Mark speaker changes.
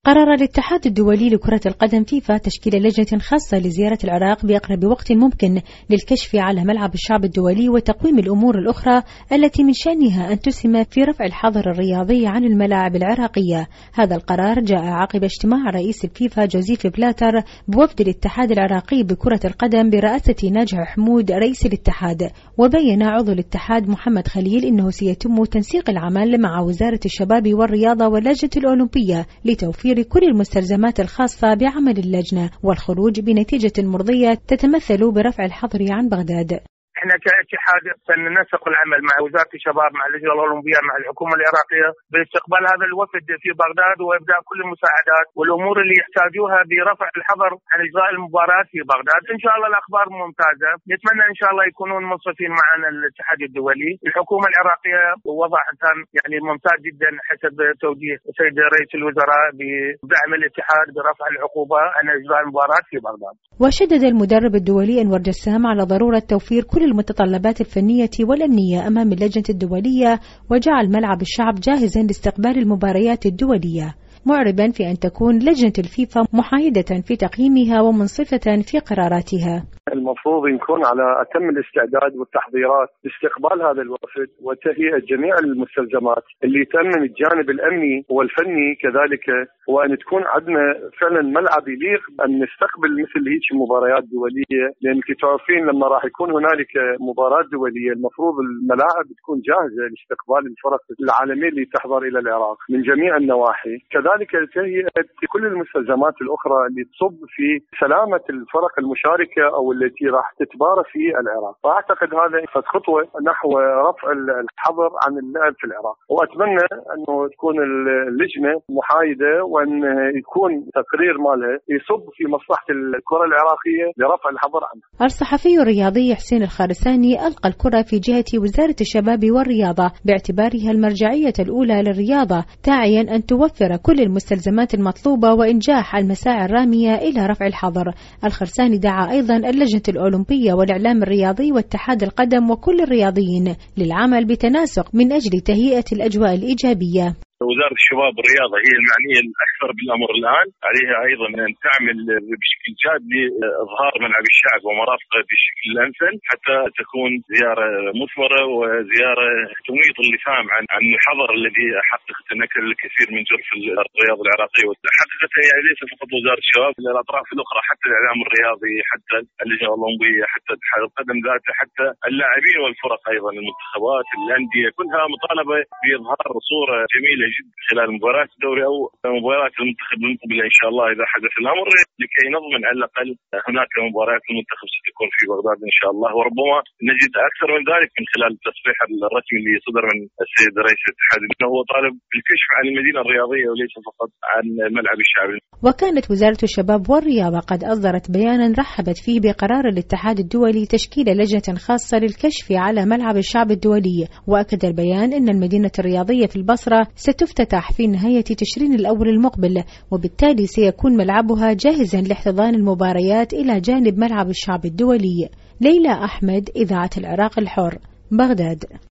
Speaker 1: قرر الاتحاد الدولي لكرة القدم فيفا تشكيل لجنة خاصة لزيارة العراق بأقرب وقت ممكن للكشف على ملعب الشعب الدولي وتقويم الأمور الأخرى التي من شأنها أن تسهم في رفع الحظر الرياضي عن الملاعب العراقية. هذا القرار جاء عقب اجتماع رئيس الفيفا جوزيف بلاتر بوفد الاتحاد العراقي بكرة القدم برئاسة ناجح حمود رئيس الاتحاد. وبين عضو الاتحاد محمد خليل أنه سيتم تنسيق العمل مع وزارة الشباب والرياضة واللجنة الأولمبية لتوفير كل المستلزمات الخاصة بعمل اللجنة والخروج بنتيجة مرضية تتمثل برفع الحظر عن بغداد.
Speaker 2: احنا كاتحاد سننسق العمل مع وزارة الشباب مع اللجنة الأولمبية مع الحكومة العراقية باستقبال هذا الوفد في بغداد وإبداء كل المساعدات والأمور اللي يحتاجوها برفع الحظر عن إجراء المباريات في بغداد. إن شاء الله الأخبار ممتازة، نتمنى إن شاء الله يكونون منصفين معنا الاتحاد الدولي. الحكومة العراقية وضعت يعني ممتاز جدا حسب توجيه السيد رئيس الوزراء بدعم الاتحاد برفع العقوبة عن إجراء المباريات في بغداد.
Speaker 1: وشدد المدرب الدولي أنور جسام على ضرورة توفير كل المتطلبات الفنية والأمنية أمام اللجنة الدولية وجعل ملعب الشعب جاهزا لاستقبال المباريات الدولية، معربا في أن تكون لجنة الفيفا محايدة في تقييمها ومنصفة في قراراتها.
Speaker 3: المفروض نكون على أتم الاستعداد والتحضيرات لاستقبال هذا الوفد وتهيئة جميع المستلزمات اللي تأمن الجانب الأمني والفني كذلك، وأن تكون عندنا فعلا ملعب يليق أن نستقبل مثل هيك مباريات دولية، لأن تعرفين لما راح يكون هنالك مباراة دولية المفروض الملاعب تكون جاهزة لاستقبال الفرق العالمية اللي تحضر إلى العراق من جميع النواحي، كذلك تهيئة كل المستلزمات الأخرى اللي تصب في سلامة الفرق المشاركة أو التي راح تتبارى في العراق. فأعتقد هذا خطوة نحو رفع الحظر عن اللعب في العراق، وأتمنى أنه تكون اللجنة محايدة وأن يكون تقرير مالها يصب في مصلحة الكرة العراقية لرفع الحظر عنها.
Speaker 1: الصحفي الرياضي حسين الخارساني ألقى الكرة في جهة وزارة الشباب والرياضة باعتبارها المرجعية الأولى للرياضة، داعيا أن توفر كل المستلزمات المطلوبة وإنجاح المساعي الرامية إلى رفع الحظر. الخرساني دعا أيضا اللجنة الأولمبية والإعلام الرياضي واتحاد القدم وكل الرياضيين للعمل بتناسق من أجل تهيئة الأجواء الإيجابية.
Speaker 4: وزارة الشباب والرياضة هي المعنية الأكثر بالأمر الآن، عليها أيضا أن تعمل بشكل جاد لإظهار ملعب الشعب ومرافقه بشكل الأمثل حتى تكون زيارة مثمرة وزيارة تميط اللسان عن الحظر الذي حقق تنكر الكثير من جرف الرياضة العراقية. حققت يعني ليس فقط وزارة الشباب، الأطراف الأخرى حتى الإعلام الرياضي، حتى اللجنة الأولمبية، حتى اتحاد القدم ذاته، حتى اللاعبين والفرق أيضا، المنتخبات، الأندية، كلها مطالبة بإظهار صورة جميلة خلال مباراة الدوري أو مباراة المنتخب المقبلة إن شاء الله إذا حدث الأمر، لكي نضمن على الأقل هناك مباريات المنتخب ستكون في بغداد إن شاء الله، وربما نجد أكثر من ذلك من خلال التصريح الرسمي اللي صدر من السيد رئيس الاتحاد أنه هو طالب بالكشف عن المدينة الرياضية وليس فقط عن الملعب الشعبي.
Speaker 1: وكانت وزارة الشباب والرياضة قد أصدرت بيانا رحبت فيه بقرار الاتحاد الدولي تشكيل لجنة خاصة للكشف على ملعب الشعب الدولي. وأكد البيان أن المدينة الرياضية في البصرة ستفتتح في نهاية تشرين الأول المقبل، وبالتالي سيكون ملعبها جاهزا لاحتضان المباريات إلى جانب ملعب الشعب الدولي. ليلى أحمد، إذاعة العراق الحر، بغداد.